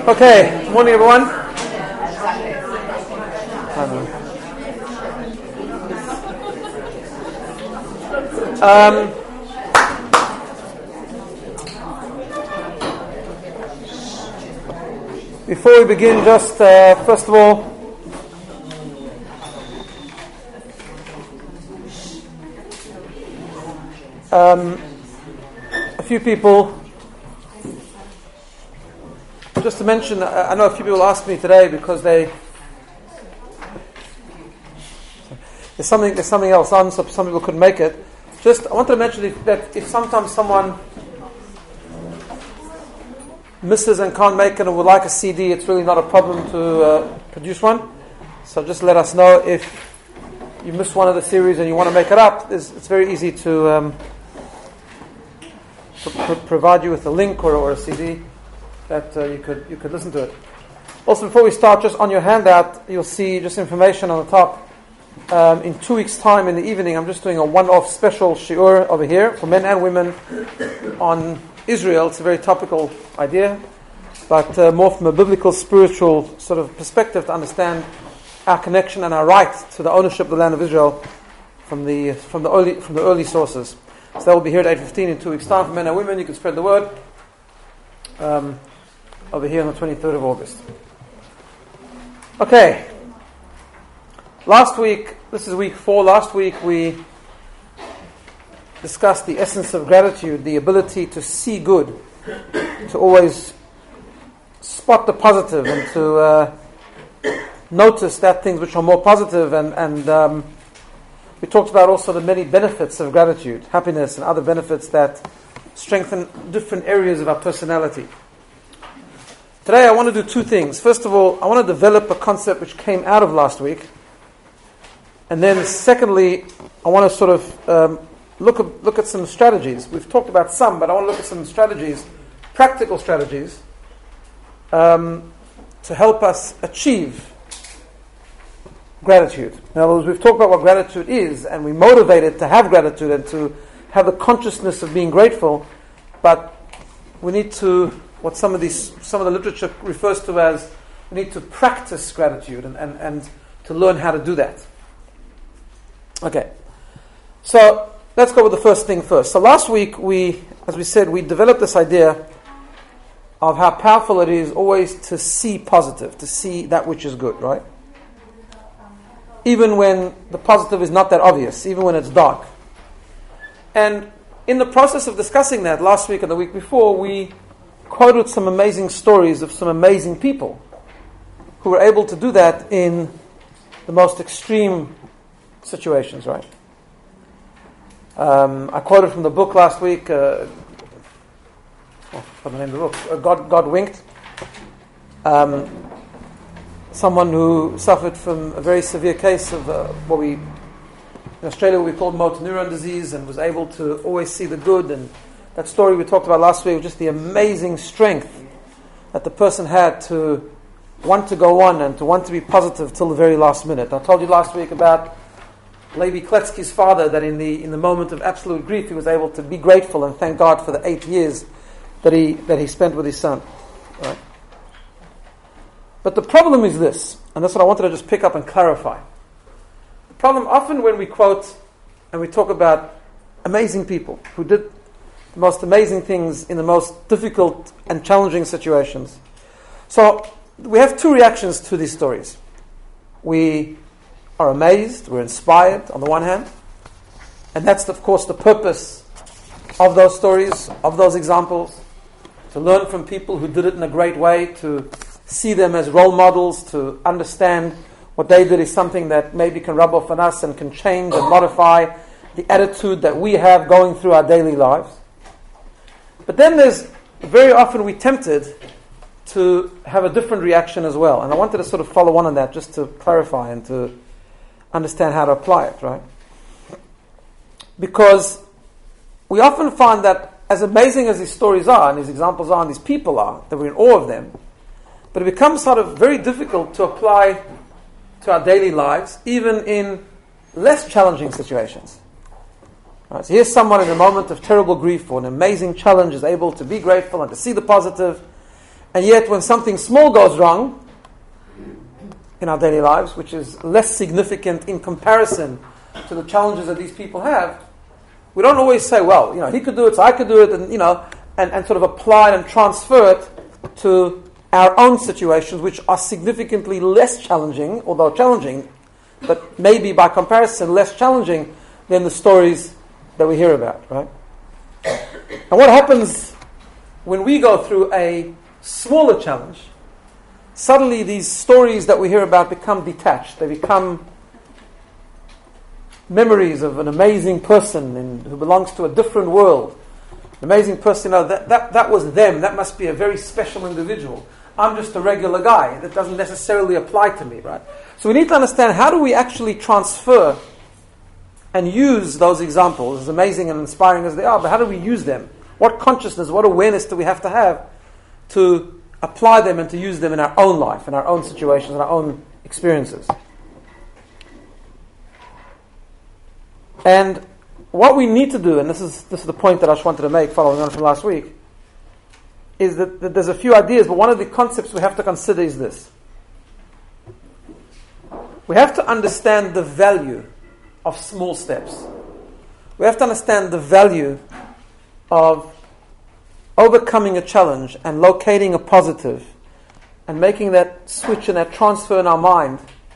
Okay, morning everyone. Before we begin, just first of all, a few people, just to mention, I know a few people asked me today because there's something else on, so some people couldn't make it. Just, I wanted to mention that if sometimes someone misses and can't make it and would like a CD, it's really not a problem to produce one. So just let us know if you missed one of the series and you want to make it up. It's very easy to provide you with a link or a CD that you could listen to it. Also, before we start, just on your handout, you'll see just information on the top. In 2 weeks' time in the evening, I'm just doing a one-off special shiur over here for men and women on Israel. It's a very topical idea, but more from a biblical, spiritual sort of perspective to understand our connection and our right to the ownership of the land of Israel from the early sources. So that will be here at 8:15 in 2 weeks' time for men and women. You can spread the word over here on the 23rd of August. Okay. Last week, this is week 4. Last week we discussed the essence of gratitude, the ability to see good, to always spot the positive and to notice that things which are more positive, and we talked about also the many benefits of gratitude, happiness and other benefits that strengthen different areas of our personality. Today I want to do two things. First of all, I want to develop a concept which came out of last week, and then secondly, I want to sort of look at some strategies. We've talked about some, but I want to look at some strategies, practical strategies, to help us achieve gratitude. In other words, we've talked about what gratitude is, and we motivated to have gratitude and to have the consciousness of being grateful, but we need to, what some of the literature refers to as, we need to practice gratitude and to learn how to do that. Okay, so let's go with the first thing first. So last week, as we said, we developed this idea of how powerful it is always to see positive, to see that which is good, right? Even when the positive is not that obvious, even when it's dark. And in the process of discussing that last week and the week before, we quoted some amazing stories of some amazing people who were able to do that in the most extreme situations, right? I quoted from the book last week, what's the name of the book? God Winked. Someone who suffered from a very severe case of in Australia we call motor neuron disease, and was able to always see the good. And that story we talked about last week was just the amazing strength that the person had to want to go on and to want to be positive till the very last minute. I told you last week about Levi Kletsky's father, that in the moment of absolute grief he was able to be grateful and thank God for the 8 years that he spent with his son. Right? But the problem is this, and that's what I wanted to just pick up and clarify. The problem often when we quote and we talk about amazing people who did the most amazing things in the most difficult and challenging situations. So we have two reactions to these stories. We are amazed, we're inspired on the one hand, and that's of course the purpose of those stories, of those examples, to learn from people who did it in a great way, to see them as role models, to understand what they did is something that maybe can rub off on us and can change and modify the attitude that we have going through our daily lives. But then there's, very often we're tempted to have a different reaction as well. And I wanted to sort of follow on that just to clarify and to understand how to apply it, right? Because we often find that as amazing as these stories are, and these examples are, and these people are, that we're in awe of them, but it becomes sort of very difficult to apply to our daily lives, even in less challenging situations. Right, so here's someone in a moment of terrible grief or an amazing challenge is able to be grateful and to see the positive, And yet when something small goes wrong in our daily lives, which is less significant in comparison to the challenges that these people have, we don't always say, well, he could do it, so I could do it, and sort of apply it and transfer it to our own situations, which are significantly less challenging, although challenging, but maybe by comparison less challenging than the stories that we hear about, right? And what happens when we go through a smaller challenge? Suddenly these stories that we hear about become detached. They become memories of an amazing person who belongs to a different world. An amazing person, that was them. That must be a very special individual. I'm just a regular guy. That doesn't necessarily apply to me, right? So we need to understand, how do we actually transfer and use those examples, as amazing and inspiring as they are, but how do we use them? What consciousness, what awareness do we have to apply them and to use them in our own life, in our own situations, in our own experiences? And what we need to do, and this is the point that I just wanted to make following on from last week, is that there's a few ideas, but one of the concepts we have to consider is this. We have to understand the value of small steps. We have to understand the value of overcoming a challenge and locating a positive and making that switch and that transfer in our mind.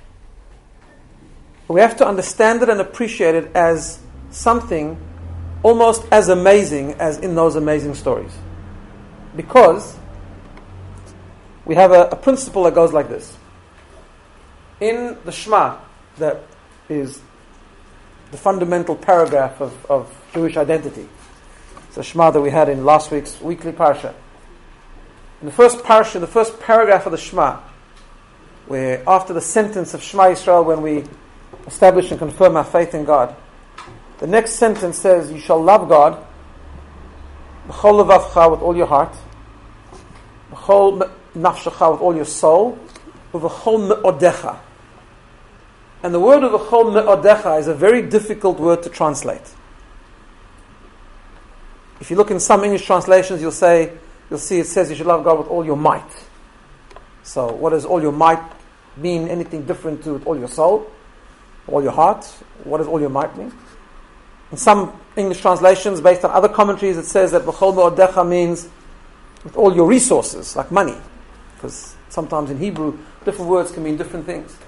We have to understand it and appreciate it as something almost as amazing as in those amazing stories. Because we have a principle that goes like this. In the Shema, that is the fundamental paragraph of Jewish identity. It's the Shema that we had in last week's weekly parsha. In the first parsha, the first paragraph of the Shema, where after the sentence of Shema Yisrael, when we establish and confirm our faith in God, the next sentence says, you shall love God b'chol levavcha, with all your heart, b'chol nafshecha, with all your soul, u'v'chol me'odecha. And the word of b'chol me'odecha is a very difficult word to translate. If you look in some English translations, you'll see it says you should love God with all your might. So what does all your might mean? Anything different to all your soul? All your heart? What does all your might mean? In some English translations, based on other commentaries, it says that b'chol me'odecha means with all your resources, like money. Because sometimes in Hebrew, different words can mean different things.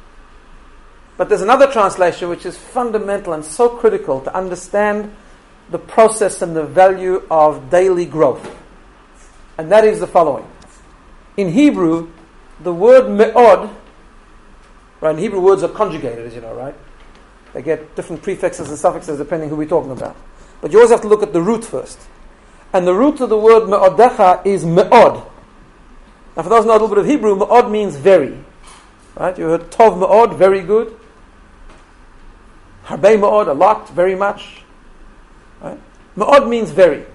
But there's another translation which is fundamental and so critical to understand the process and the value of daily growth. And that is the following. In Hebrew, the word me'od, right, in Hebrew words are conjugated, as you know, right? They get different prefixes and suffixes depending who we're talking about. But you always have to look at the root first. And the root of the word me'odecha is me'od. Now for those who know a little bit of Hebrew, me'od means very. Right? You heard tov me'od, very good. Harbei me'od, a lot, very much. Right? Me'od means very.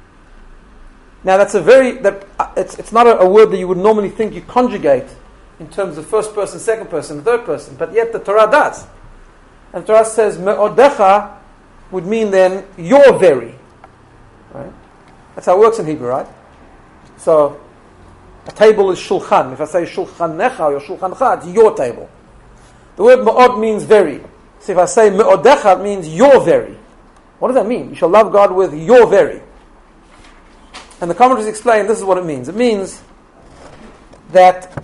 Now that's it's not a word that you would normally think you conjugate in terms of first person, second person, third person, but yet the Torah does. And the Torah says me'odecha would mean then your very. Right? That's how it works in Hebrew, right? So a table is shulchan. If I say shulchanecha or shulchancha, it's your table. The word me'od means very. So if I say me'odecha, it means your very. What does that mean? You shall love God with your very. And the commentaries explain this is what it means. It means that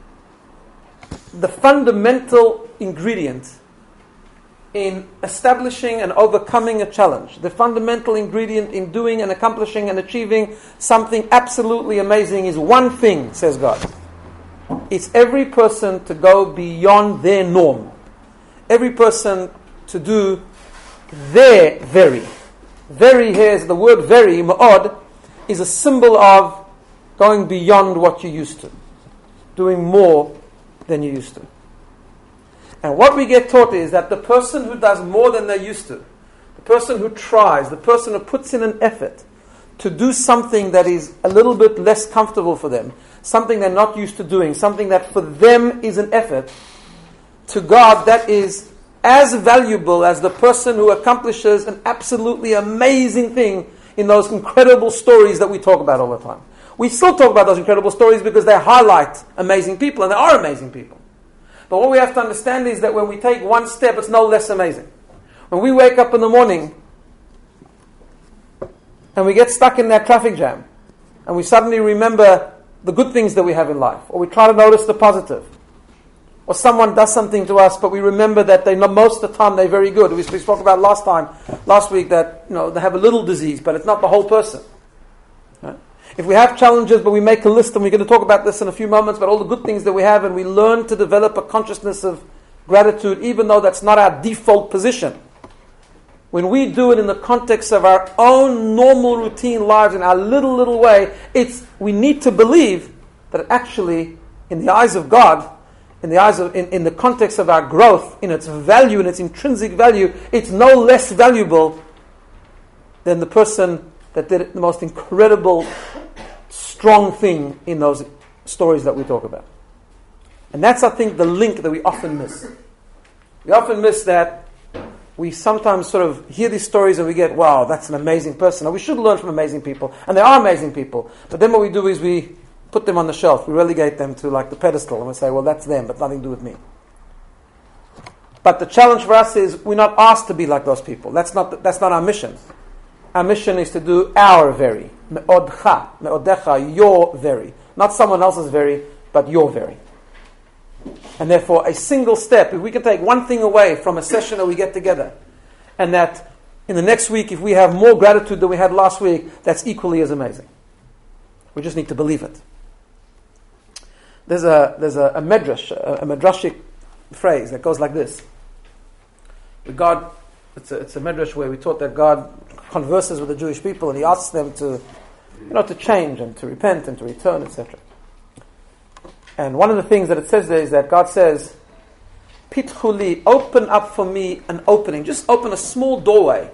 the fundamental ingredient in establishing and overcoming a challenge, the fundamental ingredient in doing and accomplishing and achieving something absolutely amazing is one thing, says God. It's every person to go beyond their norm. Every person to do their very. Very here is the word very, ma'od, is a symbol of going beyond what you used to. Doing more than you used to. And what we get taught is that the person who does more than they're used to, the person who tries, the person who puts in an effort to do something that is a little bit less comfortable for them, something they're not used to doing, something that for them is an effort, to God that is as valuable as the person who accomplishes an absolutely amazing thing in those incredible stories that we talk about all the time. We still talk about those incredible stories because they highlight amazing people, and they are amazing people. But what we have to understand is that when we take one step, it's no less amazing. When we wake up in the morning and we get stuck in that traffic jam, and we suddenly remember the good things that we have in life, or we try to notice the positive, or someone does something to us, but we remember that most of the time they're very good. We spoke about last week that they have a little disease, but it's not the whole person. Right? If we have challenges, but we make a list, and we're going to talk about this in a few moments, but all the good things that we have, and we learn to develop a consciousness of gratitude, even though that's not our default position. When we do it in the context of our own normal routine lives in our little way, we need to believe that actually, in the eyes of God, in the context of our growth, in its value, in its intrinsic value, it's no less valuable than the person that did the most incredible, strong thing in those stories that we talk about. And that's, I think, the link that we often miss. We often miss that. We sometimes sort of hear these stories and we get, wow, that's an amazing person. And we should learn from amazing people. And they are amazing people. But then what we do is we put them on the shelf. We relegate them to like the pedestal. And we say, well, that's them, but nothing to do with me. But the challenge for us is we're not asked to be like those people. That's not our mission. Our mission is to do our very. Me'odecha, your very. Not someone else's very, but your very. And therefore, a single step, if we can take one thing away from a session that we get together, and that in the next week, if we have more gratitude than we had last week, that's equally as amazing. We just need to believe it. There's a medrash, a medrashic phrase that goes like this. God, it's a medrash where we taught that God converses with the Jewish people and He asks them to change and to repent and to return, etc. And one of the things that it says there is that God says, Pitchuli, open up for me an opening. Just open a small doorway,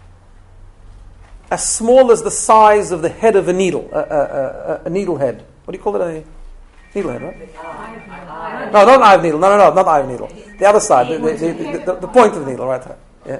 as small as the size of the head of a needle, a needle head. What do you call it? A needle head, right? No, not an eye of needle. No, not eye of needle. The other side, the point of the needle, right? Yeah.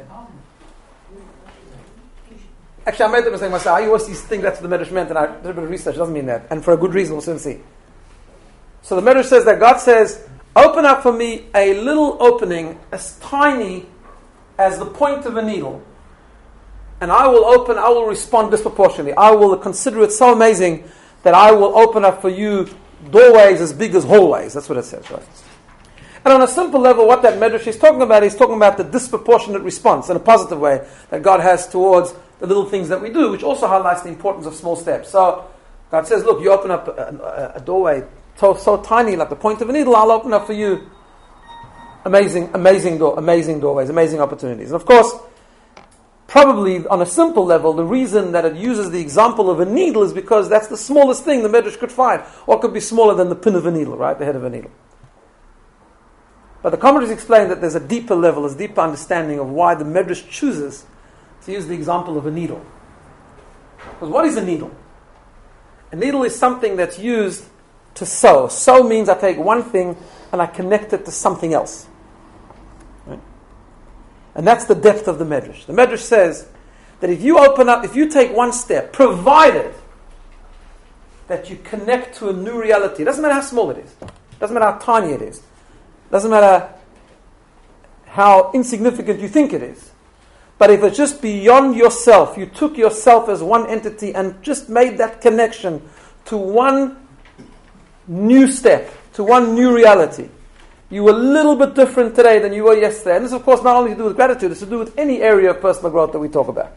Actually, I made the mistake myself. I always think that's what the Medrash meant, and I did a bit of research. It doesn't mean that. And for a good reason, we'll soon see. So the Medrash says that God says, open up for me a little opening as tiny as the point of a needle, and I will respond disproportionately. I will consider it so amazing that I will open up for you doorways as big as hallways. That's what it says, right? And on a simple level, what that Medrash is talking about, he's talking about the disproportionate response in a positive way that God has towards the little things that we do, which also highlights the importance of small steps. So God says, look, you open up a doorway so tiny, like the point of a needle, I'll open up for you amazing doorways, amazing opportunities. And of course, probably on a simple level, the reason that it uses the example of a needle is because that's the smallest thing the Medrash could find. What could be smaller than the pin of a needle, right? The head of a needle. But the commentaries explain that there's a deeper level, a deeper understanding of why the Medrash chooses to use the example of a needle. Because what is a needle? A needle is something that's used to sew. Sew means I take one thing and I connect it to something else. Right? And that's the depth of the Medrash. The Medrash says that if you take one step, provided that you connect to a new reality, it doesn't matter how small it is, it doesn't matter how tiny it is, it doesn't matter how insignificant you think it is, but if it's just beyond yourself, you took yourself as one entity and just made that connection to one new step, to one new reality. You are a little bit different today than you were yesterday. And this, of course, not only to do with gratitude, it's to do with any area of personal growth that we talk about.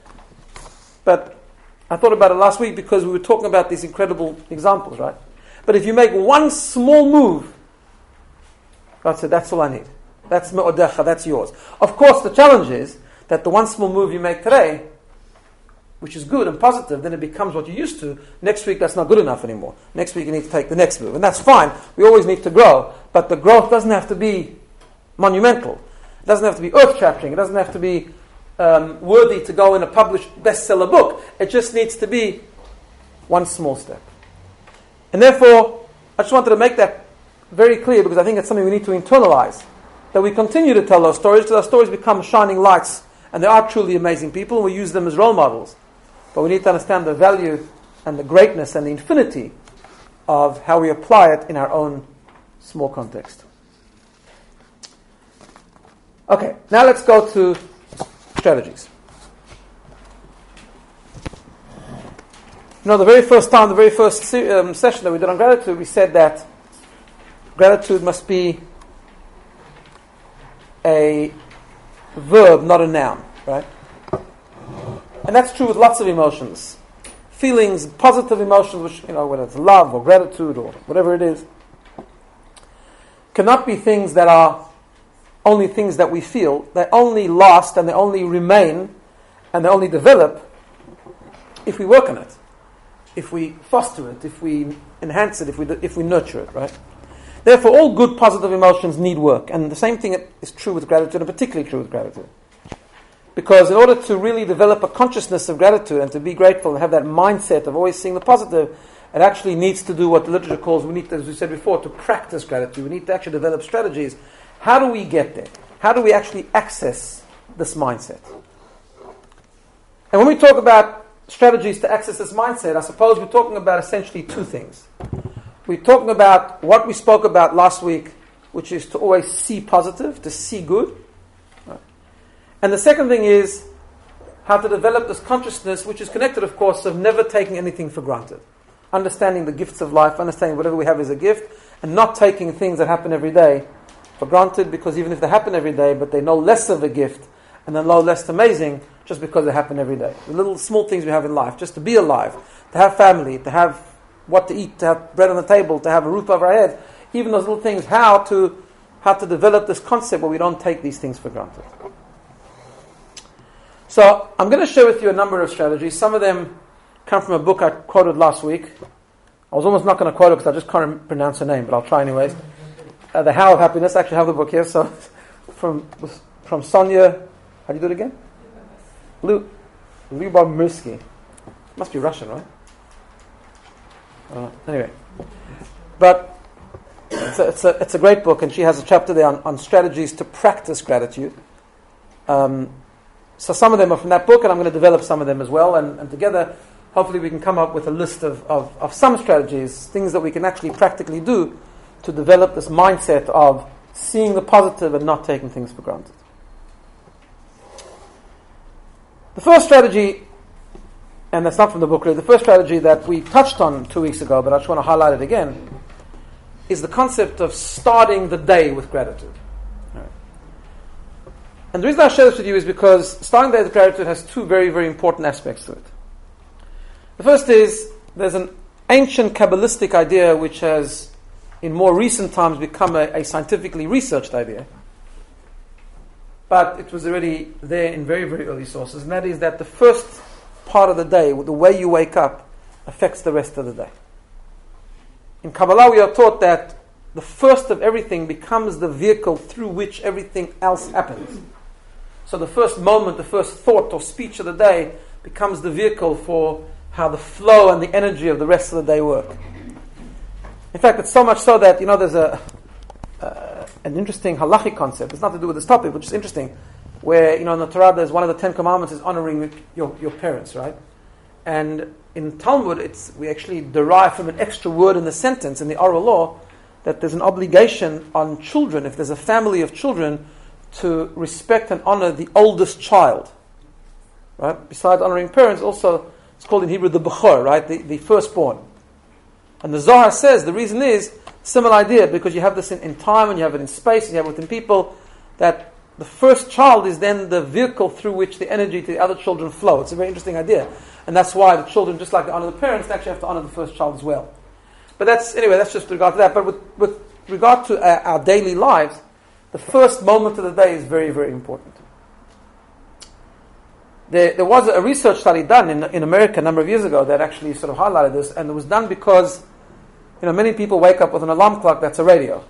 But I thought about it last week because we were talking about these incredible examples, right? But if you make one small move, God said, that's all I need. That's me'odecha, that's yours. Of course, the challenge is that the one small move you make today, which is good and positive, then it becomes what you're used to. Next week, that's not good enough anymore. Next week, you need to take the next move. And that's fine. We always need to grow. But the growth doesn't have to be monumental. It doesn't have to be earth-shattering. It doesn't have to be worthy to go in a published bestseller book. It just needs to be one small step. And therefore, I just wanted to make that very clear because I think it's something we need to internalize. That we continue to tell those stories because our stories become shining lights and they are truly amazing people and we use them as role models. But we need to understand the value and the greatness and the infinity of how we apply it in our own small context. Okay, now let's go to strategies. The very first time, the very first session that we did on gratitude, we said that gratitude must be a verb, not a noun, right? And that's true with lots of emotions. Feelings, positive emotions, which, whether it's love or gratitude or whatever it is, cannot be things that are only things that we feel. They only last and they only remain and they only develop if we work on it, if we foster it, if we enhance it, if we nurture it, right? Therefore, all good positive emotions need work. And the same thing is true with gratitude, and particularly true with gratitude. Because in order to really develop a consciousness of gratitude and to be grateful and have that mindset of always seeing the positive, it actually needs to do what the literature calls, we need to, as we said before, to practice gratitude. We need to actually develop strategies. How do we get there? How do we actually access this mindset? And when we talk about strategies to access this mindset, I suppose we're talking about essentially two things. We're talking about what we spoke about last week, which is to always see positive, to see good. Right? And the second thing is how to develop this consciousness, which is connected, of course, of never taking anything for granted. Understanding the gifts of life, understanding whatever we have is a gift, and not taking things that happen every day for granted, because even if they happen every day, but they're no less of a gift, and they're no less amazing, just because they happen every day. The little small things we have in life, just to be alive, to have family, to have what to eat, to have bread on the table, to have a roof over our head, even those little things, how to develop this concept where we don't take these things for granted. So I'm going to share with you a number of strategies. Some of them come from a book I quoted last week. I was almost not going to quote it because I just can't pronounce her name, but I'll try anyways. The How of Happiness. I actually have the book here. So from Sonia, how do you do it again? Lyubomirsky. Must be Russian, right? Anyway, but it's a great book, and she has a chapter there on strategies to practice gratitude. So some of them are from that book, and I'm going to develop some of them as well, and together, hopefully we can come up with a list of some strategies, things that we can actually practically do to develop this mindset of seeing the positive and not taking things for granted. The first strategy, and that's not from the book really, the first strategy that we touched on 2 weeks ago, but I just want to highlight it again, is the concept of starting the day with gratitude. Right. And the reason I share this with you is because starting the day with gratitude has two very, very important aspects to it. The first is, there's an ancient Kabbalistic idea which has, in more recent times, become a scientifically researched idea. But it was already there in very, very early sources, and that is that the first part of the day, the way you wake up, affects the rest of the day. In Kabbalah, we are taught that the first of everything becomes the vehicle through which everything else happens. So the first moment, the first thought or speech of the day becomes the vehicle for how the flow and the energy of the rest of the day work. In fact, it's so much so that, there's an interesting halachic concept. It's not to do with this topic, but it's interesting. Where, in the Torah, there's one of the 10 commandments is honoring your parents, right? And in Talmud, we actually derive from an extra word in the sentence, in the oral law, that there's an obligation on children, if there's a family of children, to respect and honor the oldest child. Right? Besides honoring parents, also, it's called in Hebrew the Bechor, right? The firstborn. And the Zohar says the reason is, similar idea, because you have this in time, and you have it in space, and you have it within people, that the first child is then the vehicle through which the energy to the other children flow. It's a very interesting idea. And that's why the children, just like they honor the parents, they actually have to honor the first child as well. But that's just with regard to that. But with regard to our daily lives, the first moment of the day is very, very important. There was a research study done in America a number of years ago that actually sort of highlighted this, and it was done because many people wake up with an alarm clock that's a radio.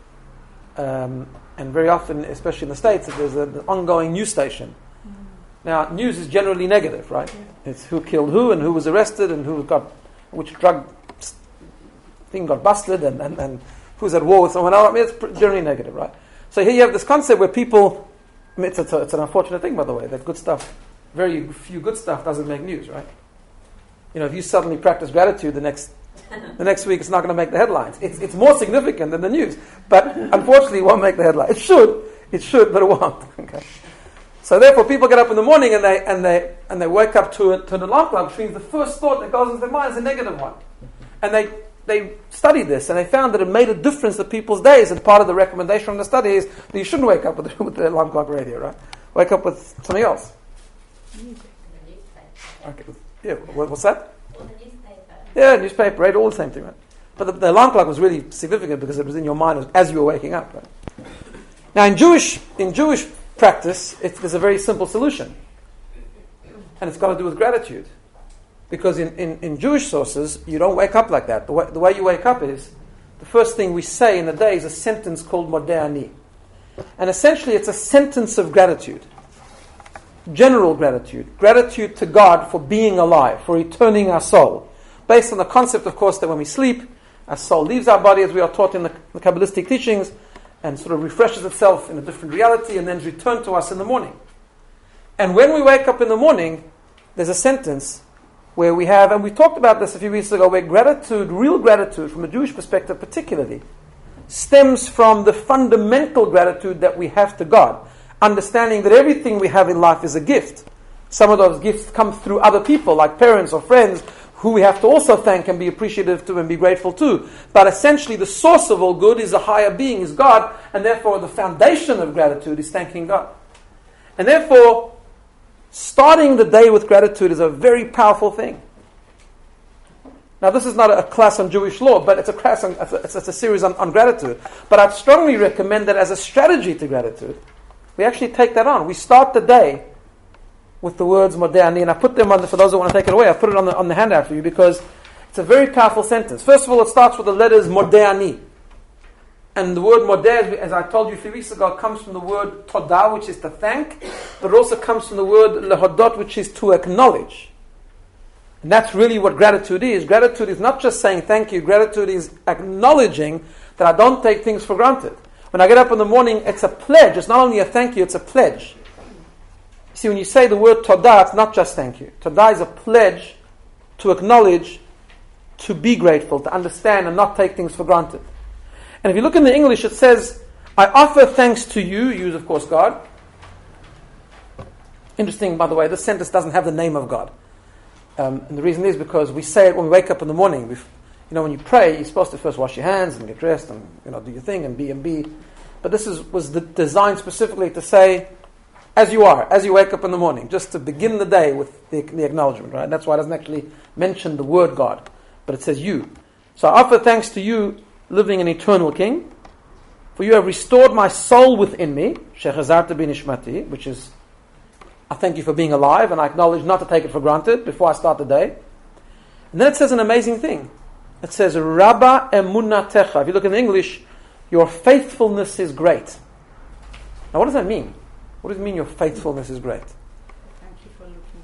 And very often, especially in the States, there's an ongoing news station. Now, news is generally negative, right? Yeah. It's who killed who, and who was arrested, and which drug thing got busted, and who's at war with someone else. It's generally negative, right? So here you have this concept where people, it's an unfortunate thing, by the way, that good stuff, very few good stuff doesn't make news, right? if you suddenly practice gratitude the next week, it's not going to make the headlines. It's more significant than the news, but unfortunately, it won't make the headlines. It should, but it won't. Okay. So therefore, people get up in the morning and they wake up to an alarm clock, which means the first thought that goes into their mind is a negative one, and they studied this and they found that it made a difference to people's days. And part of the recommendation from the study is that you shouldn't wake up with the alarm clock radio, right? Wake up with something else. Okay. Yeah. What's that? Yeah, newspaper, right? All the same thing, right? But the alarm clock was really significant because it was in your mind as you were waking up. Right? Now, in Jewish practice, there's a very simple solution, and it's got to do with gratitude. Because in Jewish sources, you don't wake up like that. The way you wake up is, the first thing we say in the day is a sentence called Modeh Ani. And essentially it's a sentence of gratitude. General gratitude. Gratitude to God for being alive, for returning our soul. Based on the concept, of course, that when we sleep, our soul leaves our body, as we are taught in the Kabbalistic teachings, and sort of refreshes itself in a different reality, and then is returned to us in the morning. And when we wake up in the morning, there's a sentence where we have, and we talked about this a few weeks ago, where gratitude, real gratitude, from a Jewish perspective particularly, stems from the fundamental gratitude that we have to God, understanding that everything we have in life is a gift. Some of those gifts come through other people, like parents or friends, who we have to also thank and be appreciative to and be grateful to. But essentially the source of all good is a higher being, is God, and therefore the foundation of gratitude is thanking God. And therefore, starting the day with gratitude is a very powerful thing. Now, this is not a class on Jewish law, but it's a class on, it's a series on gratitude. But I'd strongly recommend that as a strategy to gratitude, we actually take that on. We start the day with the words Modeh Ani, and I put them on for those who want to take it away. I put it on the handout for you because it's a very powerful sentence. First of all, it starts with the letters Modeh Ani. And the word modeh, as I told you a few weeks ago, comes from the word todah, which is to thank, but it also comes from the word lehodot, which is to acknowledge. And that's really what gratitude is. Gratitude is not just saying thank you. Gratitude is acknowledging that I don't take things for granted. When I get up in the morning, it's a pledge. It's not only a thank you, it's a pledge. See, when you say the word todah, it's not just thank you. Todah is a pledge to acknowledge, to be grateful, to understand and not take things for granted. And if you look in the English, it says, I offer thanks to you, use of course God. Interesting, by the way, this sentence doesn't have the name of God. And the reason is because we say it when we wake up in the morning. When you pray, you're supposed to first wash your hands and get dressed and do your thing and be. But this was designed specifically to say, as you are, as you wake up in the morning, just to begin the day with the acknowledgement, right? That's why it doesn't actually mention the word God, but it says you. So I offer thanks to you, living an eternal King, for you have restored my soul within me, shechazarta binishmati, which is, I thank you for being alive, and I acknowledge not to take it for granted before I start the day. And then it says an amazing thing. It says, Rabba emunatecha. If you look in English, your faithfulness is great. Now what does that mean? What does it mean your faithfulness is great? Thank you for looking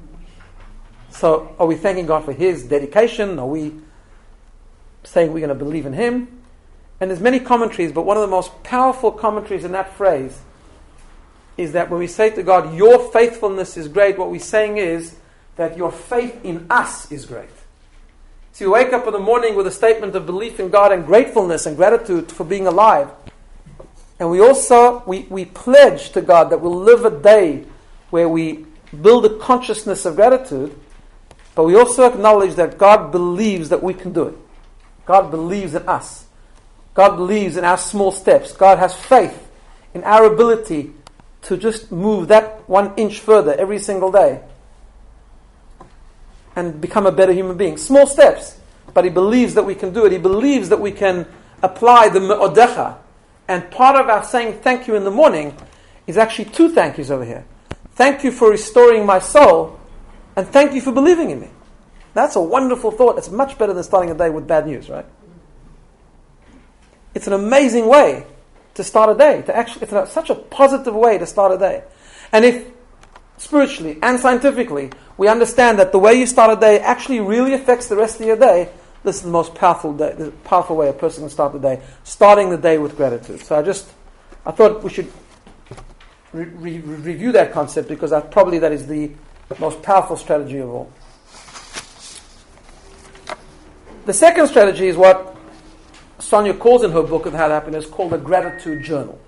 up. So are we thanking God for His dedication? Are we saying we're going to believe in Him? And there's many commentaries, but one of the most powerful commentaries in that phrase is that when we say to God, your faithfulness is great, what we're saying is that your faith in us is great. So you wake up in the morning with a statement of belief in God and gratefulness and gratitude for being alive. And we also, we pledge to God that we'll live a day where we build a consciousness of gratitude, but we also acknowledge that God believes that we can do it. God believes in us. God believes in our small steps. God has faith in our ability to just move that 1 inch further every single day and become a better human being. Small steps, but He believes that we can do it. He believes that we can apply the me'odecha. And part of our saying thank you in the morning is actually 2 thank yous over here. Thank you for restoring my soul, and thank you for believing in me. That's a wonderful thought. It's much better than starting a day with bad news, right? It's an amazing way to start a day. It's such a positive way to start a day. And if spiritually and scientifically we understand that the way you start a day actually really affects the rest of your day, this is the most powerful way a person can start the day, starting the day with gratitude. So I thought we should review that concept because that is the most powerful strategy of all. The second strategy is what Sonia calls in her book of How to Happiness, called a gratitude journal.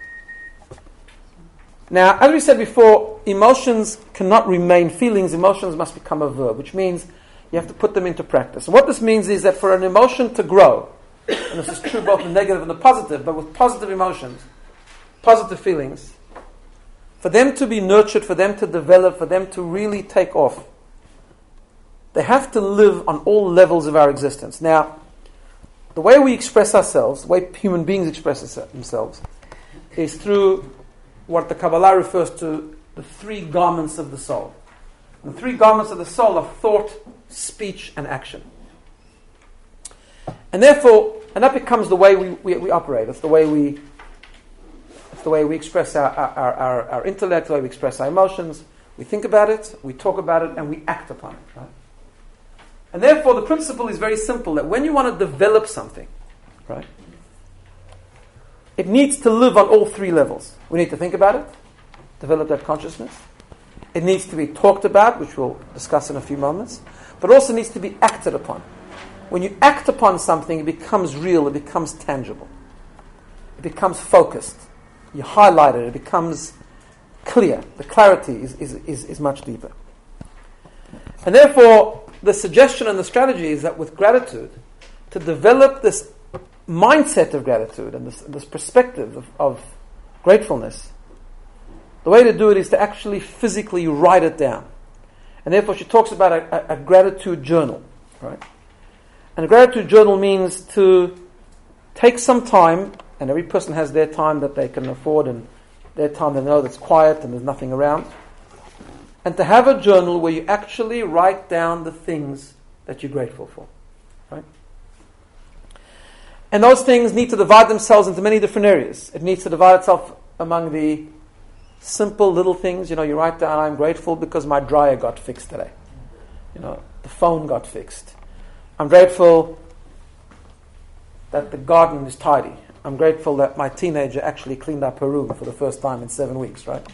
Now, as we said before, emotions cannot remain feelings. Emotions must become a verb, which means you have to put them into practice. And what this means is that for an emotion to grow, and this is true both the negative and the positive, but with positive emotions, positive feelings, for them to be nurtured, for them to develop, for them to really take off, they have to live on all levels of our existence. Now, the way we express ourselves, the way human beings express themselves, is through what the Kabbalah refers to the three garments of the soul. And the three garments of the soul are thought, speech, and action. And therefore, and that becomes the way we operate. It's the way we express our intellect, the way we express our emotions. We think about it, we talk about it, and we act upon it. Right? And therefore, the principle is very simple, that when you want to develop something, right, it needs to live on all three levels. We need to think about it, develop that consciousness. It needs to be talked about, which we'll discuss in a few moments, but also needs to be acted upon. When you act upon something, it becomes real, it becomes tangible. It becomes focused. You highlight it, it becomes clear. The clarity is much deeper. And therefore, the suggestion and the strategy is that with gratitude, to develop this mindset of gratitude and this perspective of gratefulness, the way to do it is to actually physically write it down. And therefore she talks about a gratitude journal. Right? And a gratitude journal means to take some time, and every person has their time that they can afford and their time they know that's quiet and there's nothing around. And to have a journal where you actually write down the things that you're grateful for. Right? And those things need to divide themselves into many different areas. It needs to divide itself among the simple little things. You know, you write down, I'm grateful because my dryer got fixed today. You know, the phone got fixed. I'm grateful that the garden is tidy. I'm grateful that my teenager actually cleaned up her room for the first time in 7 weeks, right?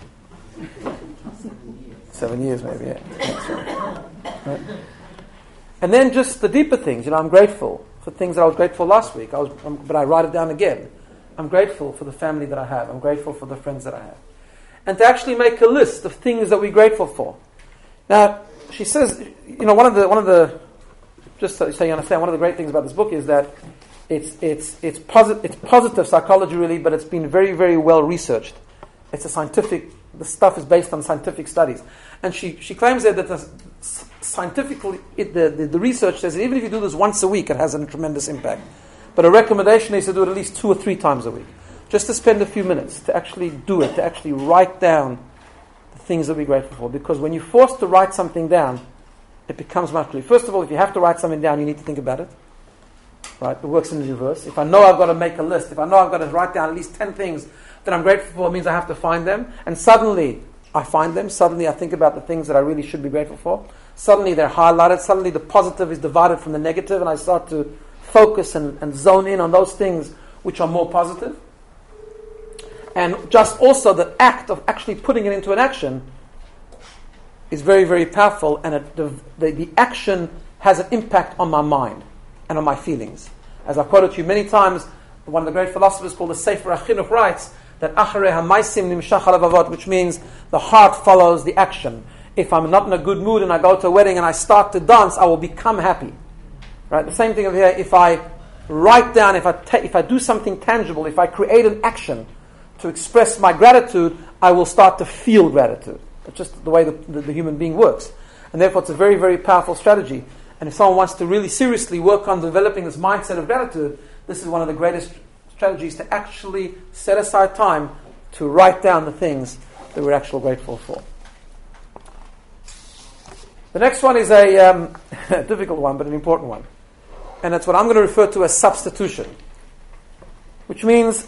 7 years maybe, yeah. That's right. And then just the deeper things. You know, I'm grateful for things that I was grateful last week, but I write it down again. I'm grateful for the family that I have. I'm grateful for the friends that I have. And to actually make a list of things that we're grateful for. Now, she says, you know, one of the just so you understand, one of the great things about this book is that it's positive psychology really, but it's been very, very well researched. It's the stuff is based on scientific studies. And she claims that scientifically, the research says that even if you do this once a week, it has a tremendous impact. But a recommendation is to do it at least 2 or 3 times a week. Just to spend a few minutes to actually do it, to actually write down the things that we're grateful for. Because when you're forced to write something down, it becomes much clearer. First of all, if you have to write something down, you need to think about it. Right? It works in the reverse. If I know I've got to make a list, if I know I've got to write down at least 10 things that I'm grateful for, it means I have to find them. And suddenly I find them. Suddenly I think about the things that I really should be grateful for. Suddenly they're highlighted. Suddenly the positive is divided from the negative, and I start to focus and zone in on those things which are more positive. And just also the act of actually putting it into an action is very, very powerful, and the action has an impact on my mind and on my feelings. As I've quoted to you many times, one of the great philosophers called the Sefer HaChinuch writes that Acharei HaMaisim Nimshach HaLevavot, which means the heart follows the action. If I'm not in a good mood and I go to a wedding and I start to dance, I will become happy. Right? The same thing over here. If I write down, if I do something tangible, if I create an action to express my gratitude, I will start to feel gratitude. It's just the way the human being works. And therefore it's a very, very powerful strategy. And if someone wants to really seriously work on developing this mindset of gratitude, this is one of the greatest strategies, to actually set aside time to write down the things that we're actually grateful for. The next one is a difficult one, but an important one. And it's what I'm going to refer to as substitution. Which means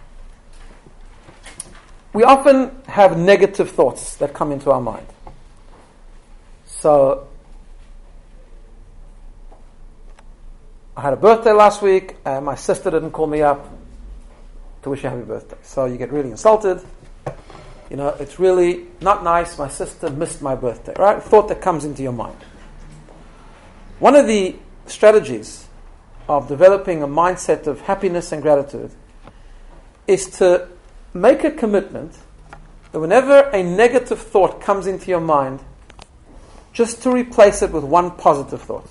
we often have negative thoughts that come into our mind. So, I had a birthday last week, and my sister didn't call me up to wish you a happy birthday. So you get really insulted. You know, it's really not nice. My sister missed my birthday. Right? Thought that comes into your mind. One of the strategies of developing a mindset of happiness and gratitude is to make a commitment that whenever a negative thought comes into your mind, just to replace it with one positive thought.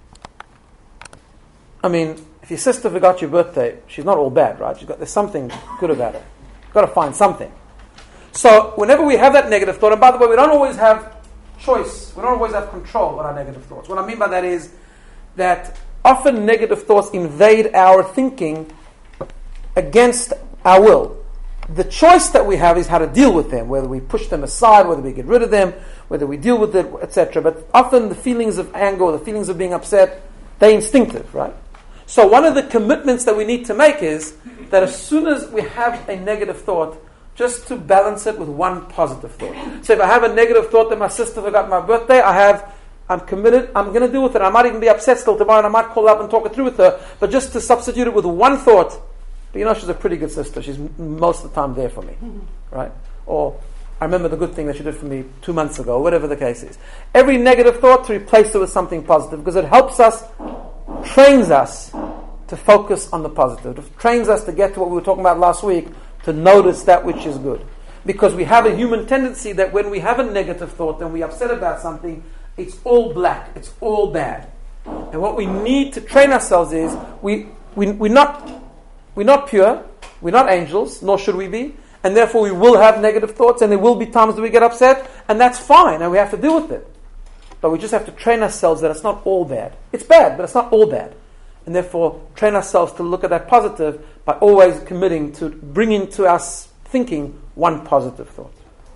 I mean, if your sister forgot your birthday, she's not all bad, right? There's something good about her. You've got to find something. So whenever we have that negative thought, and by the way, we don't always have choice, we don't always have control on our negative thoughts. What I mean by that is that often negative thoughts invade our thinking against our will. The choice that we have is how to deal with them, whether we push them aside, whether we get rid of them, whether we deal with it, etc. But often the feelings of anger or the feelings of being upset, they're instinctive, right? So one of the commitments that we need to make is that as soon as we have a negative thought, just to balance it with one positive thought. So if I have a negative thought that my sister forgot my birthday, I'm committed, I'm going to deal with it. I might even be upset still tomorrow, and I might call up and talk it through with her, but just to substitute it with one thought, but you know, she's a pretty good sister. She's most of the time there for me, right? Or I remember the good thing that she did for me 2 months ago, whatever the case is. Every negative thought, to replace it with something positive, because it helps us, trains us to focus on the positive. It trains us to get to what we were talking about last week, to notice that which is good. Because we have a human tendency that when we have a negative thought and we're upset about something, it's all black, it's all bad. And what we need to train ourselves is, we're not pure, we're not angels, nor should we be, and therefore we will have negative thoughts, and there will be times that we get upset, and that's fine, and we have to deal with it. But we just have to train ourselves that it's not all bad. It's bad, but it's not all bad. And therefore train ourselves to look at that positive by always committing to bring into our thinking one positive thought.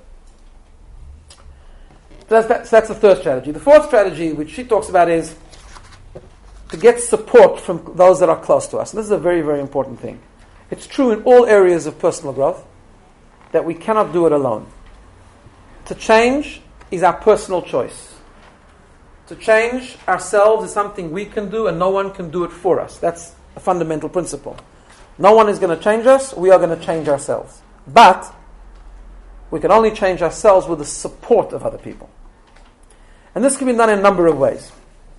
So that's the third strategy. The fourth strategy, which she talks about, is to get support from those that are close to us. And this is a very, very important thing. It's true in all areas of personal growth that we cannot do it alone. To change is our personal choice. To change ourselves is something we can do, and no one can do it for us. That's a fundamental principle. No one is going to change us, we are going to change ourselves. But we can only change ourselves with the support of other people. And this can be done in a number of ways.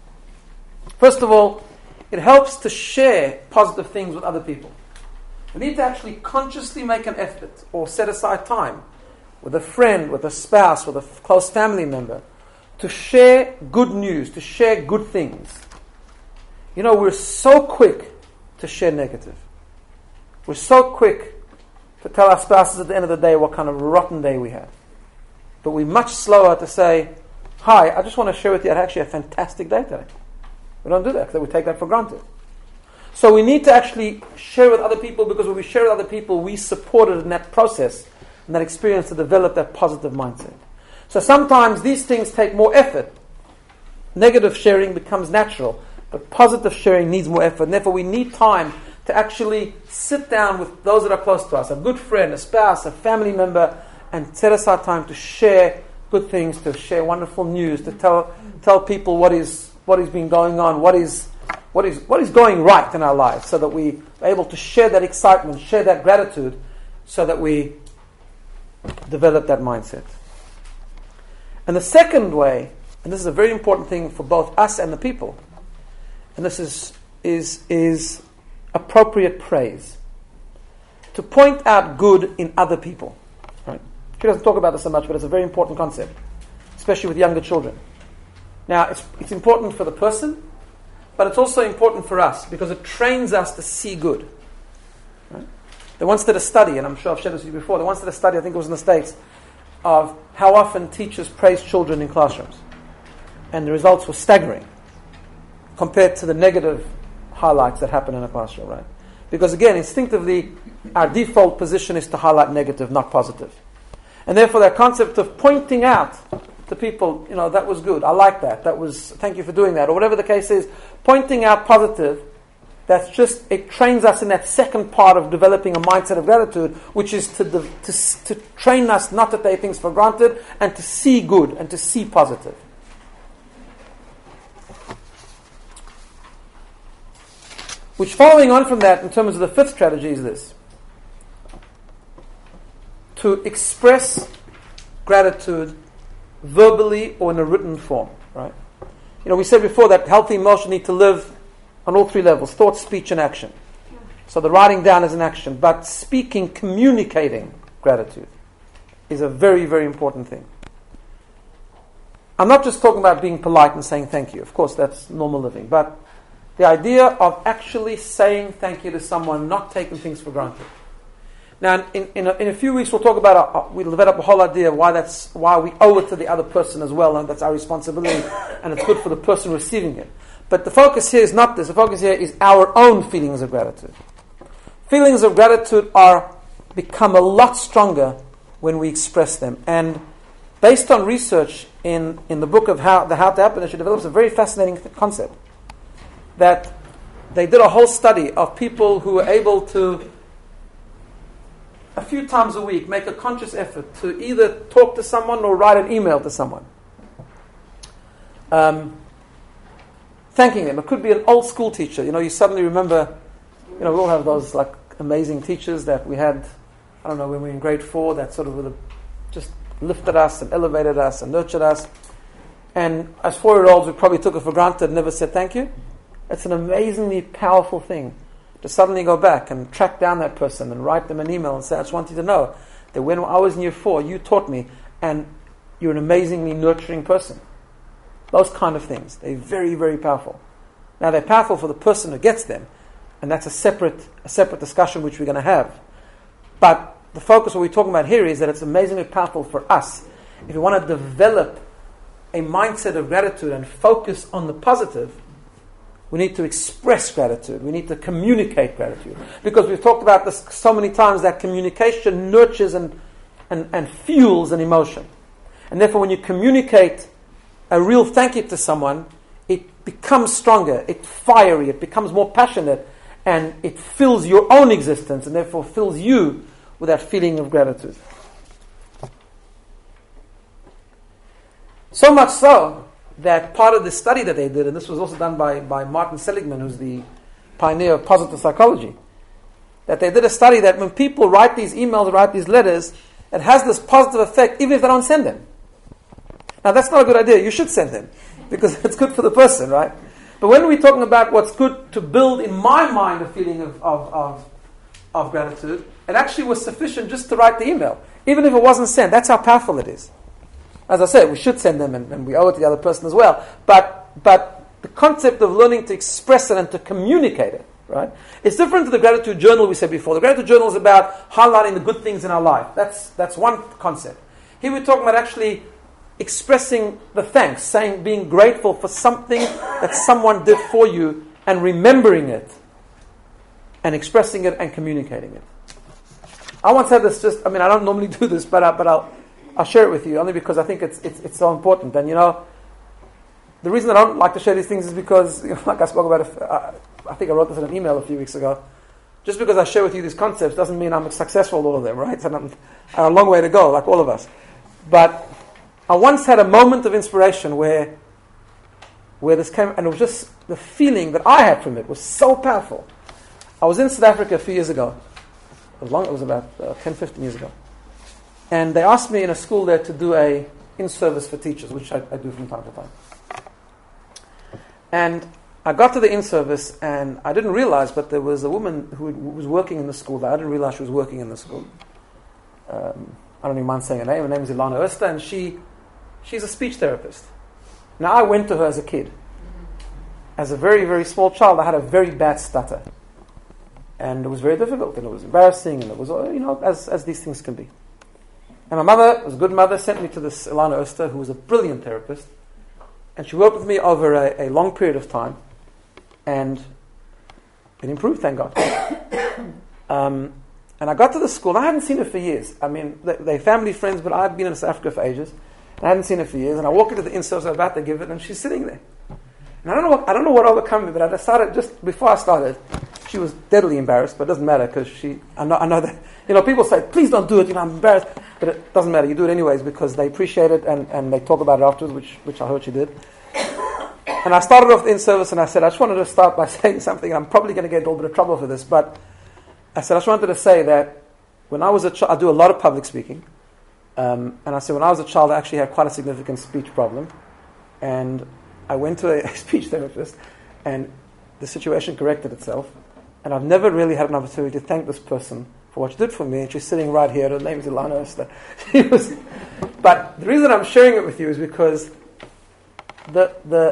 First of all, it helps to share positive things with other people. We need to actually consciously make an effort or set aside time with a friend, with a spouse, with a close family member to share good news, to share good things. You know, we're so quick to share negative. We're so quick to tell our spouses at the end of the day what kind of rotten day we had. But we're much slower to say, hi, I just want to share with you I had actually a fantastic day today. We don't do that because we take that for granted. So we need to actually share with other people, because when we share with other people, we supported in that process and that experience to develop that positive mindset. So sometimes these things take more effort. Negative sharing becomes natural, but positive sharing needs more effort. And therefore we need time to actually sit down with those that are close to us, a good friend, a spouse, a family member, and set aside time to share good things, to share wonderful news, to tell people what has been going on, what is going right in our lives, so that we are able to share that excitement, share that gratitude, so that we develop that mindset. And the second way, and this is a very important thing for both us and the people, and this is appropriate praise. To point out good in other people. Right? She doesn't talk about this so much, but it's a very important concept, especially with younger children. Now, it's important for the person, but it's also important for us because it trains us to see good. Right? They once did a study, and I'm sure I've shared this with you before, they once did a study, I think it was in the States, of how often teachers praise children in classrooms. And the results were staggering compared to the negative highlights that happen in a classroom, right? Because again, instinctively, our default position is to highlight negative, not positive. And therefore that concept of pointing out to people, you know, that was good, I like that, thank you for doing that, or whatever the case is, pointing out positive, it trains us in that second part of developing a mindset of gratitude, which is to train us not to take things for granted and to see good and to see positive. Which, following on from that, in terms of the fifth strategy, is this: to express gratitude verbally or in a written form. Right? You know, we said before that healthy emotions need to live on all three levels: thought, speech, and action. So the writing down is an action, but speaking, communicating gratitude is a very, very important thing. I'm not just talking about being polite and saying thank you. Of course, that's normal living. But the idea of actually saying thank you to someone, not taking things for granted. Now, in a few weeks, we'll talk about, we'll develop a whole idea of why we owe it to the other person as well, and that's our responsibility, and it's good for the person receiving it. But the focus here is not this. The focus here is our own feelings of gratitude. Feelings of gratitude become a lot stronger when we express them. And based on research in the book of How to Happiness, it develops a very fascinating concept. That they did a whole study of people who were able to, a few times a week, make a conscious effort to either talk to someone or write an email to someone. Thanking them. It could be an old school teacher. You suddenly remember, we all have those like amazing teachers that we had, I don't know, when we were in grade 4, that sort of just lifted us and elevated us and nurtured us. And as 4-year-olds, we probably took it for granted, never said thank you. It's an amazingly powerful thing to suddenly go back and track down that person and write them an email and say, I just want you to know that when I was in year 4, you taught me, and you're an amazingly nurturing person. Those kind of things. They're very, very powerful. Now, they're powerful for the person who gets them, and that's a separate discussion which we're going to have. But the focus what we're talking about here is that it's amazingly powerful for us. If we want to develop a mindset of gratitude and focus on the positive, we need to express gratitude. We need to communicate gratitude. Because we've talked about this so many times, that communication nurtures and fuels an emotion. And therefore, when you communicate a real thank you to someone, it becomes stronger, it's fiery, it becomes more passionate, and it fills your own existence, and therefore fills you with that feeling of gratitude. So much so that part of the study that they did, and this was also done by Martin Seligman, who's the pioneer of positive psychology, that they did a study that when people write these emails, write these letters, it has this positive effect even if they don't send them. Now that's not a good idea. You should send them because it's good for the person, right? But when we're talking about what's good to build in my mind a feeling of gratitude, it actually was sufficient just to write the email, even if it wasn't sent. That's how powerful it is. As I said, we should send them, and we owe it to the other person as well. But the concept of learning to express it and to communicate it, right? It's different to the gratitude journal we said before. The gratitude journal is about highlighting the good things in our life. That's one concept. Here we're talking about actually expressing the thanks, being grateful for something that someone did for you, and remembering it, and expressing it and communicating it. I once had this. I don't normally do this, but I'll share it with you only because I think it's so important. And the reason I don't like to share these things is because, like I spoke about, I think I wrote this in an email a few weeks ago. Just because I share with you these concepts doesn't mean I'm successful at all of them, right? And I'm a long way to go, like all of us. But I once had a moment of inspiration where this came, and it was just the feeling that I had from it was so powerful. I was in South Africa a few years ago. It was about 10, 15 years ago. And they asked me in a school there to do a in-service for teachers, which I do from time to time. And I got to the in-service, and I didn't realize, but there was a woman who was working in the school there. I didn't realize she was working in the school. I don't even mind saying her name. Her name is Ilana Oster, and she's a speech therapist. Now, I went to her as a kid. As a very, very small child, I had a very bad stutter. And it was very difficult, and it was embarrassing, and it was, as these things can be. And my mother, was a good mother, sent me to this Ilana Oster, who was a brilliant therapist. And she worked with me over a long period of time. And it improved, thank God. And I got to the school, and I hadn't seen her for years. They're family friends, but I'd been in South Africa for ages. And I hadn't seen her for years. And I walk into the in-service, I'm about to give it, and she's sitting there. And I don't know what overcome me, but I decided just before I started, she was deadly embarrassed, but it doesn't matter because I know that, people say, please don't do it, I'm embarrassed. But it doesn't matter, you do it anyways because they appreciate it and they talk about it afterwards, which I heard she did. And I started off the in-service and I said, I just wanted to start by saying something. I'm probably going to get in a little bit of trouble for this, but I said, I just wanted to say that when I was a child, I do a lot of public speaking. And I said, when I was a child, I actually had quite a significant speech problem. And I went to a speech therapist, and the situation corrected itself, and I've never really had an opportunity to thank this person for what she did for me, and she's sitting right here. Her name is Ilana Oster. But the reason I'm sharing it with you is because the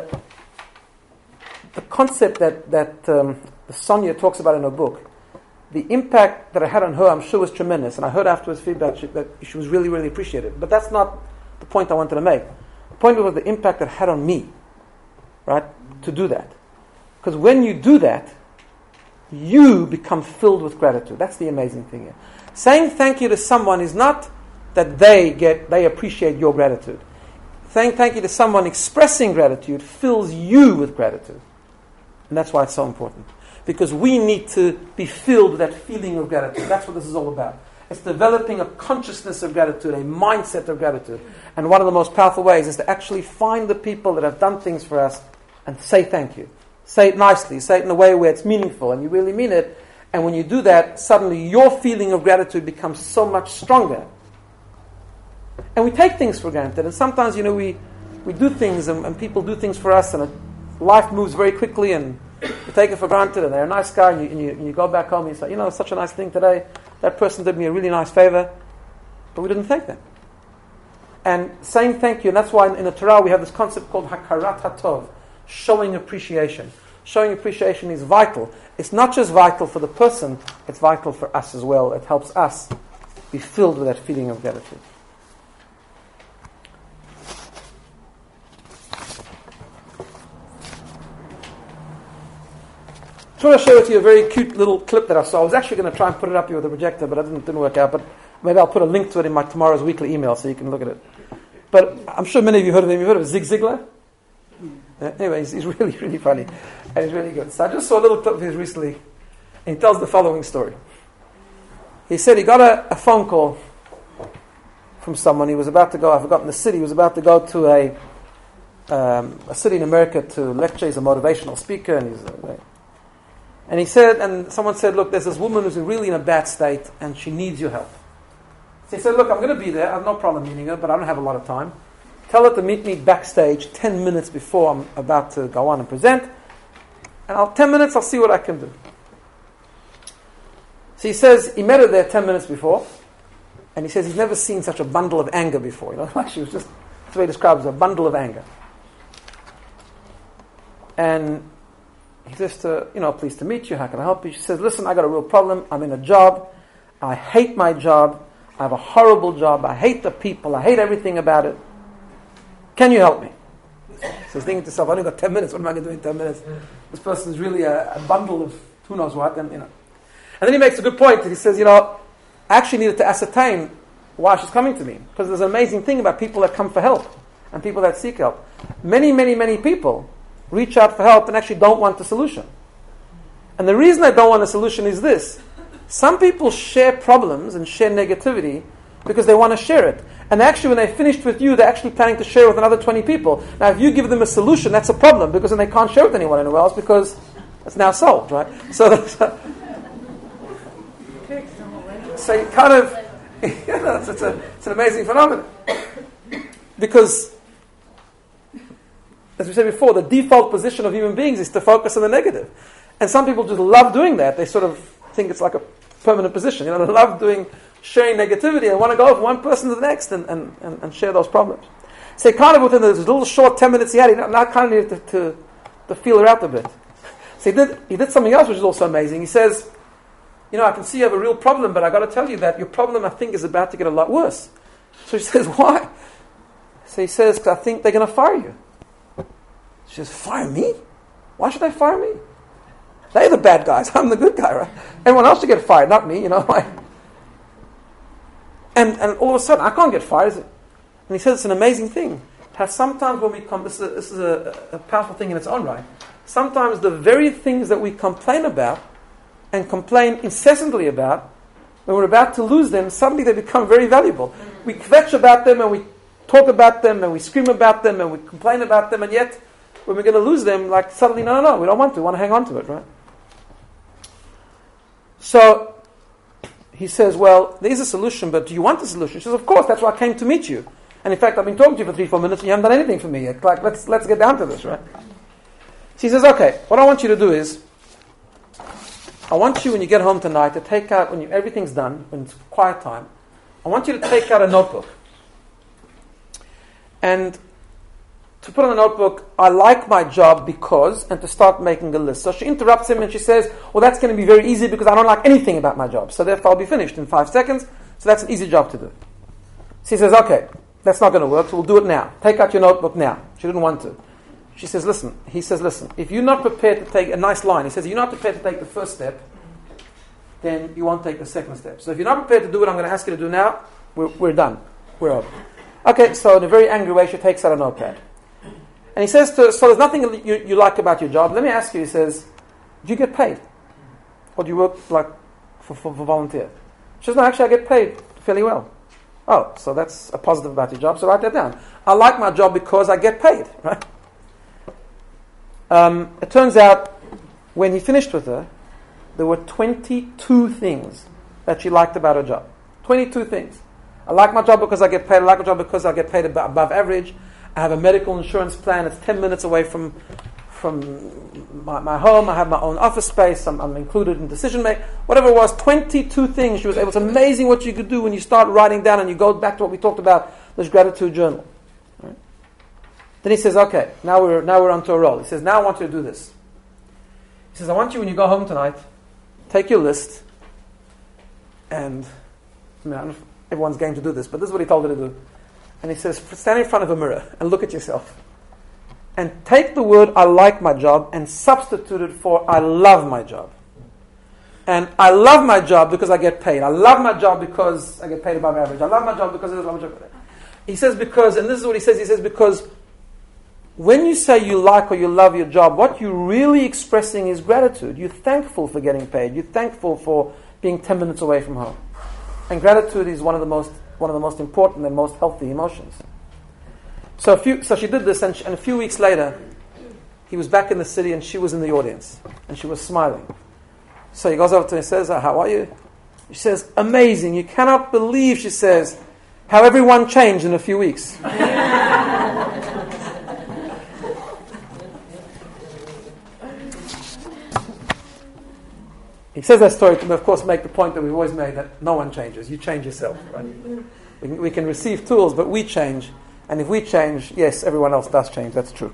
concept that Sonia talks about in her book, the impact that I had on her, I'm sure was tremendous, and I heard afterwards feedback that she was really, really appreciated. But that's not the point I wanted to make. The point was the impact that it had on me, right, to do that. Because when you do that, you become filled with gratitude. That's the amazing thing here. Saying thank you to someone is not that they appreciate your gratitude. Saying thank you to someone expressing gratitude fills you with gratitude. And that's why it's so important. Because we need to be filled with that feeling of gratitude. That's what this is all about. It's developing a consciousness of gratitude, a mindset of gratitude. And one of the most powerful ways is to actually find the people that have done things for us and say thank you. Say it nicely. Say it in a way where it's meaningful and you really mean it. And when you do that, suddenly your feeling of gratitude becomes so much stronger. And we take things for granted. And sometimes, we do things and people do things for us and life moves very quickly and you take it for granted and they're a nice guy and you go back home and you say, it's such a nice thing today. That person did me a really nice favor. But we didn't thank them. And saying thank you, and that's why in the Torah we have this concept called Hakarat HaTov, showing appreciation. Showing appreciation is vital. It's not just vital for the person, it's vital for us as well. It helps us be filled with that feeling of gratitude. I just want to share with you a very cute little clip that I saw. I was actually going to try and put it up here with a projector, but it didn't work out. But maybe I'll put a link to it in my tomorrow's weekly email so you can look at it. But I'm sure many of you heard of him. You've heard of Zig Ziglar? Anyway, he's really, really funny. And he's really good. So I just saw a little clip of his recently. And he tells the following story. He said he got a phone call from someone. He was about to go, I've forgotten the city, he was about to go to a city in America to lecture. He's a motivational speaker. And he said, and someone said, look, there's this woman who's really in a bad state and she needs your help. So he said, look, I'm going to be there. I have no problem meeting her, but I don't have a lot of time. Tell her to meet me backstage 10 minutes before I'm about to go on and present. And 10 minutes, I'll see what I can do. So he says, he met her there 10 minutes before. And he says he's never seen such a bundle of anger before. Like she was just, that's the way he describes it, a bundle of anger. And he says to, pleased to meet you, how can I help you? She says, listen, I got a real problem. I'm in a job. I hate my job. I have a horrible job. I hate the people. I hate everything about it. Can you help me? So he's thinking to himself, I only got 10 minutes. What am I going to do in 10 minutes? This person is really a bundle of who knows what. And then he makes a good point. He says, I actually needed to ascertain why she's coming to me. Because there's an amazing thing about people that come for help and people that seek help. Many, many, many people reach out for help and actually don't want the solution. And the reason I don't want a solution is this. Some people share problems and share negativity because they want to share it. And actually when they're finished with you, they're actually planning to share with another 20 people. Now if you give them a solution, that's a problem because then they can't share with anyone anywhere else because it's now solved, right? So you kind of, it's an amazing phenomenon. Because as we said before, the default position of human beings is to focus on the negative. And some people just love doing that. They sort of think it's like a permanent position. They love sharing negativity and want to go from one person to the next and share those problems. So kind of within those little short 10 minutes he had, he now kind of needed to feel her out a bit. So he did something else which is also amazing. He says, I can see you have a real problem, but I got to tell you that your problem, I think, is about to get a lot worse. So she says, why? So he says, because I think they're going to fire you. She says, fire me? Why should they fire me? They're the bad guys. I'm the good guy, right? Everyone else should get fired, not me, And all of a sudden, I can't get fired, is it? And he says it's an amazing thing. How sometimes when we come, this is a powerful thing in its own right. Sometimes the very things that we complain about and complain incessantly about, when we're about to lose them, suddenly they become very valuable. We kvetch about them and we talk about them and we scream about them and we complain about them, and yet when we're going to lose them, like suddenly, no, we don't want to. We want to hang on to it, right? So he says, well, there is a solution, but do you want a solution? She says, of course, that's why I came to meet you. And in fact, I've been talking to you for 3-4 minutes and you haven't done anything for me yet. Like, let's get down to this, right? So he says, okay, what I want you to do is, I want you when you get home tonight to take out, when everything's done, when it's quiet time, I want you to take out a notebook. And to put on a notebook, I like my job because, and to start making a list. So she interrupts him and she says, well, that's going to be very easy because I don't like anything about my job. So therefore I'll be finished in 5 seconds. So that's an easy job to do. So he says, okay, that's not going to work, so we'll do it now. Take out your notebook now. She didn't want to. She says, listen. He says, listen, if you're not prepared to take a nice line, he says, if you're not prepared to take the first step, then you won't take the second step. So if you're not prepared to do what I'm going to ask you to do now, we're done. We're over. Okay, so in a very angry way, she takes out a notepad. And he says to her, so there's nothing you like about your job. Let me ask you, he says, do you get paid? Or do you work like for volunteer? She says, no, actually I get paid fairly well. Oh, so that's a positive about your job, so write that down. I like my job because I get paid, right? It turns out, when he finished with her, there were 22 things that she liked about her job. 22 things. I like my job because I get paid. I like my job because I get paid above average. I have a medical insurance plan. It's 10 minutes away from my home. I have my own office space. I'm included in decision making. Whatever it was, 22 things she was able to. It's amazing what you could do when you start writing down and you go back to what we talked about, this gratitude journal. Right? Then he says, okay, now we're onto a roll. He says, now I want you to do this. He says, I want you when you go home tonight, take your list, and I don't know if everyone's game to do this, but this is what he told her to do. And he says, stand in front of a mirror and look at yourself. And take the word, I like my job, and substitute it for, I love my job. And I love my job because I get paid. I love my job because I get paid above average. I love my job because I love my job. He says because, and this is what he says because when you say you like or you love your job, what you're really expressing is gratitude. You're thankful for getting paid. You're thankful for being 10 minutes away from home. And gratitude is one of the most important and most healthy emotions. So she did this, and a few weeks later, he was back in the city, and she was in the audience, and she was smiling. So he goes over to her and says, how are you? She says, amazing. You cannot believe, she says, how everyone changed in a few weeks. He says that story to, of course, make the point that we've always made, that no one changes. You change yourself. Right? We can receive tools, but we change. And if we change, yes, everyone else does change. That's true.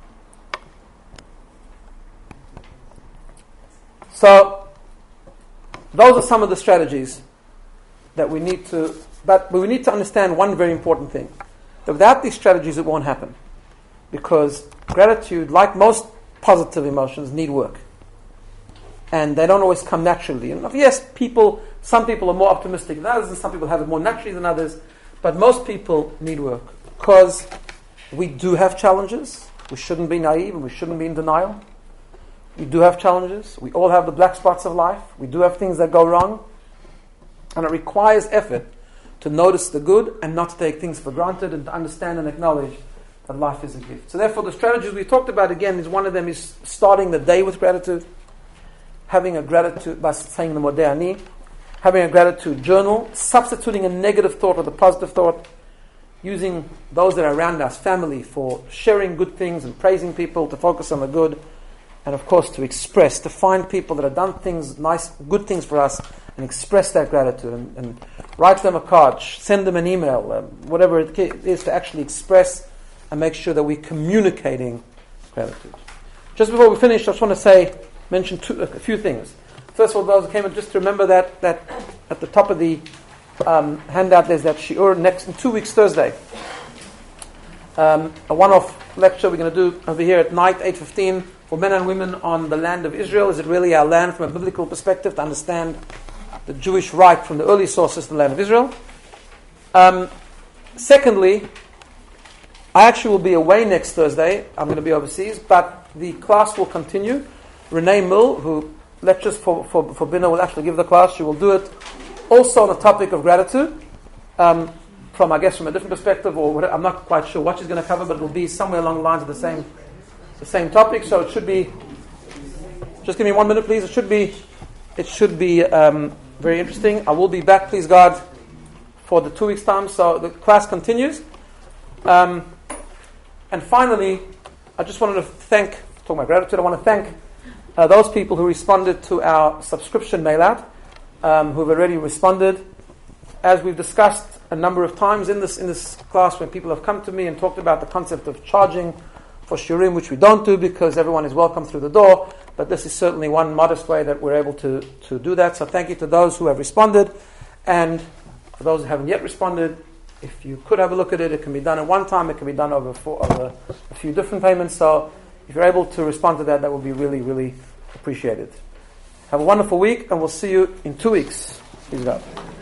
So, those are some of the strategies that we need to... But we need to understand one very important thing. That without these strategies, it won't happen. Because gratitude, like most positive emotions, need work. And they don't always come naturally. And yes, some people are more optimistic than others, and some people have it more naturally than others. But most people need work. Because we do have challenges. We shouldn't be naive and we shouldn't be in denial. We do have challenges. We all have the black spots of life. We do have things that go wrong. And it requires effort to notice the good and not to take things for granted, and to understand and acknowledge that life is a gift. So therefore, the strategies we talked about, again, is one of them is starting the day with gratitude. Having a gratitude by saying the Modeh Ani, having a gratitude journal, substituting a negative thought with a positive thought, using those that are around us, family, for sharing good things and praising people, to focus on the good, and of course to find people that have done things, nice, good things for us, and express that gratitude, and write them a card, send them an email, whatever it is, to actually express and make sure that we're communicating gratitude. Just before we finish, I just want to mention a few things. First of all, those who came in, just to remember that at the top of the handout there's that shiur in 2 weeks Thursday. A one-off lecture we're going to do over here at night, 8:15, for men and women on the land of Israel. Is it really our land from a biblical perspective, to understand the Jewish right from the early sources to the land of Israel? Secondly, I actually will be away next Thursday. I'm going to be overseas, but the class will continue. Renee Mill, who lectures for Bina, will actually give the class. She will do it also on the topic of gratitude, from a different perspective, or whatever. I'm not quite sure what she's going to cover, but it will be somewhere along the lines of the same topic. So it should be. Just give me 1 minute, please. It should be very interesting. I will be back, please God, for the 2 weeks time. So the class continues. And finally, I just wanted to thank talking about gratitude, I want to thank those people who responded to our subscription mail out, who have already responded. As we've discussed a number of times in this class, when people have come to me and talked about the concept of charging for shiurim, which we don't do because everyone is welcome through the door, but this is certainly one modest way that we're able to do that. So thank you to those who have responded, and for those who haven't yet responded, if you could have a look at it, it can be done at one time, it can be done over a few different payments. So if you're able to respond to that, that would be really, really appreciated. Have a wonderful week, and we'll see you in 2 weeks. Peace out.